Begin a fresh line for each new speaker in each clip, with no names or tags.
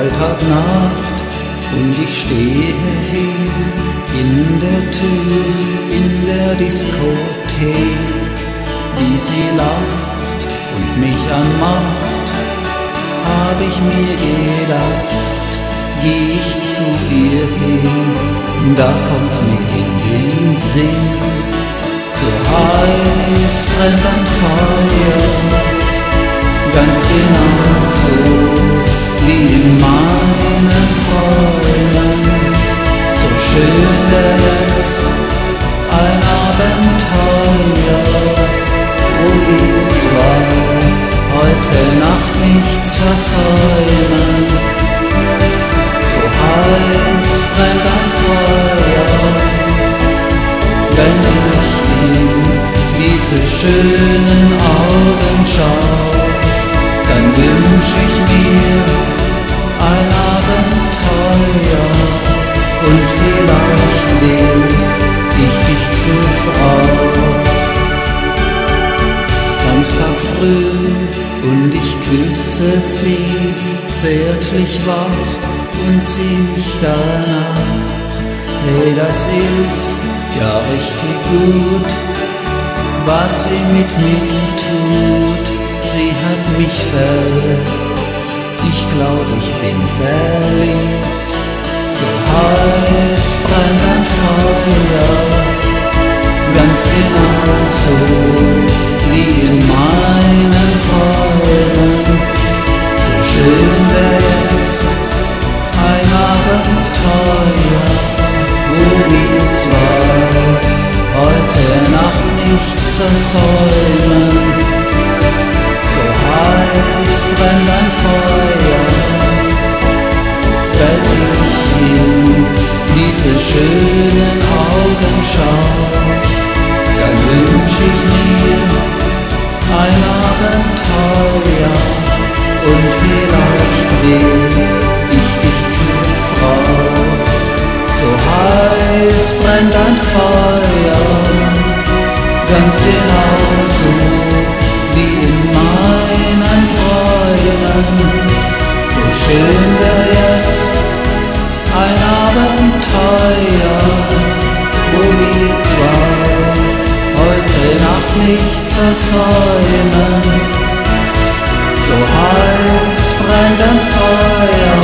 Freitagnacht und ich stehe hier in der Tür, in der Diskothek, wie sie lacht und mich anmacht, hab ich mir gedacht, geh ich zu ihr hin, da kommt mir in den Sinn, so heiß brennt ein Feuer, ganz genau so wie in meinen Träumen, so schön wär jetzt ein Abenteuer, wo wir zwei heute Nacht nichts versäumen. So heiß brennt ein Feuer, wenn ich in diese schönen Augen schau, dann wünsch ich mir ein Abenteuer und vielleicht will ich dich zur Frau. Samstag früh und ich küsse sie zärtlich wach und sie mich danach. Hey, das ist ja richtig gut, was sie mit mir tut. Sie hat mich verletzt, ich glaub, ich bin verliebt. So heiß brennt ein Feuer, ganz genau so wie in meinen Träumen. So schön wär jetzt ein Abenteuer, wo wir zwei heute Nacht nichts versäumen. So heiß brennt ein Feuer, wenn ich in diese schönen Augen schau, dann wünsch ich mir ein Abenteuer und vielleicht will ich dich zur Frau. So heiß brennt ein Feuer, ganz genau so wie in meinen Träumen. So schön wär jetzt ein Abenteuer, wo wir zwei heute Nacht nichts versäumen. So heiß brennt ein Feuer,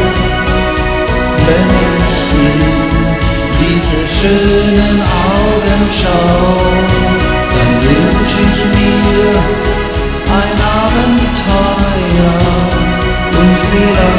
wenn ich in diese schönen Augen schau, dann wünsch ich mir ein Abenteuer und vielleicht